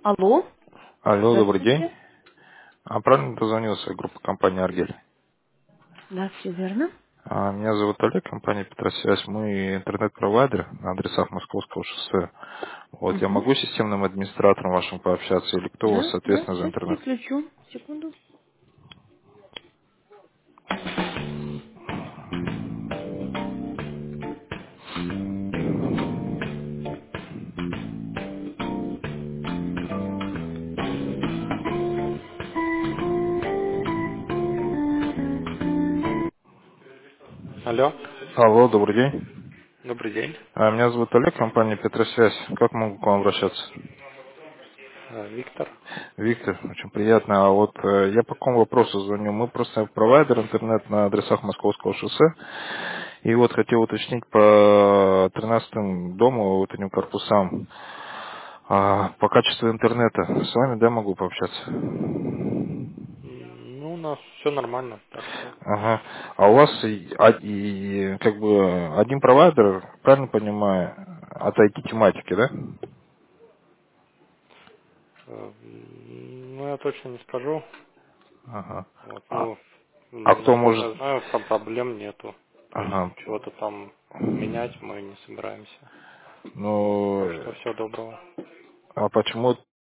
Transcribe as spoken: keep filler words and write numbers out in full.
Алло, Алло, добрый день. здравствуйте. А правильно дозвонился группа компании «Аргель». Да, все верно. А, Меня зовут Олег, компания «Петросвязь». Мы интернет-провайдер на адресах Московского шоссе. Вот, я Угу. могу с системным администратором вашим пообщаться, или кто у вас, Да, да, соответственно, за сейчас интернет? переключу. Секунду. Алло, Алло, добрый день. добрый день. А, Меня зовут Олег, компания «Петросвязь». Как могу к вам обращаться? Э, Виктор. Виктор, очень приятно. А вот э, я по какому вопросу звоню? Мы просто провайдер интернет на адресах Московского шоссе. И вот хотел уточнить по тринадцатому дому, вот этим корпусам. А, по качеству интернета с вами, да, могу пообщаться? М, Ну, у нас все нормально, так что Ага. А у вас и, а- и, как бы один провайдер, правильно понимаю, от ай ти-тематики, да? э, м, ну я точно не скажу. Ага. Вот, А, ну, а кто насколько может... я знаю, там проблем нету. То есть Ага. чего-то там менять мы не собираемся. Вот, так Ну, что всего доброго. а почему